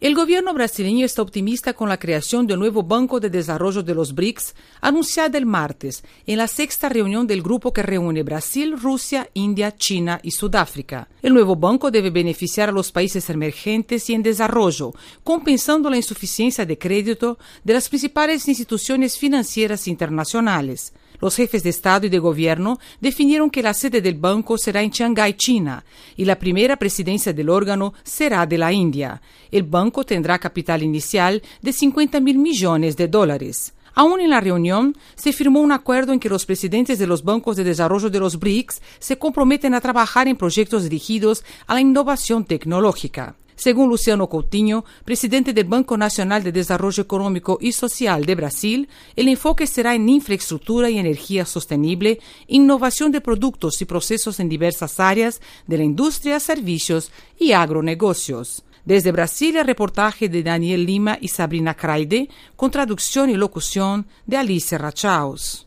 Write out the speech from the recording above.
El gobierno brasileño está optimista con la creación del nuevo Banco de Desarrollo de los BRICS, anunciada el martes, en la sexta reunión del grupo que reúne Brasil, Rusia, India, China y Sudáfrica. El nuevo banco debe beneficiar a los países emergentes y en desarrollo, compensando la insuficiencia de crédito de las principales instituciones financieras internacionales. Los jefes de Estado y de Gobierno definieron que la sede del banco será en Shanghái, China, y la primera presidencia del órgano será de la India. El banco tendrá capital inicial de $50.000 millones. Aún en la reunión, se firmó un acuerdo en que los presidentes de los bancos de desarrollo de los BRICS se comprometen a trabajar en proyectos dirigidos a la innovación tecnológica. Según Luciano Coutinho, presidente del Banco Nacional de Desarrollo Económico y Social de Brasil, el enfoque será en infraestructura y energía sostenible, innovación de productos y procesos en diversas áreas de la industria, servicios y agronegocios. Desde Brasil, el reportaje de Daniel Lima y Sabrina Craide, con traducción y locución de Alicia Rachaus.